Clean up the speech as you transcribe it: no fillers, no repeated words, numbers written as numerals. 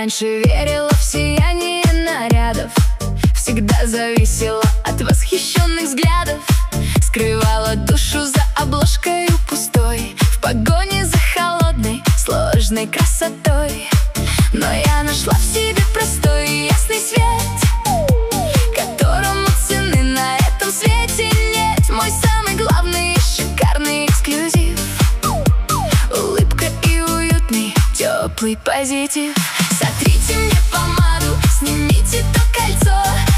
раньше верила в сияние нарядов, всегда зависела от восхищенных взглядов, скрывала душу за обложкой пустой, в погоне за холодной, сложной красотой. Но я нашла в себе простой и ясный свет, которому цены на этом свете нет. Мой самый главный и шикарный эксклюзив — улыбка и уютный, теплый позитив. Сотрите мне помаду, снимите то кольцо,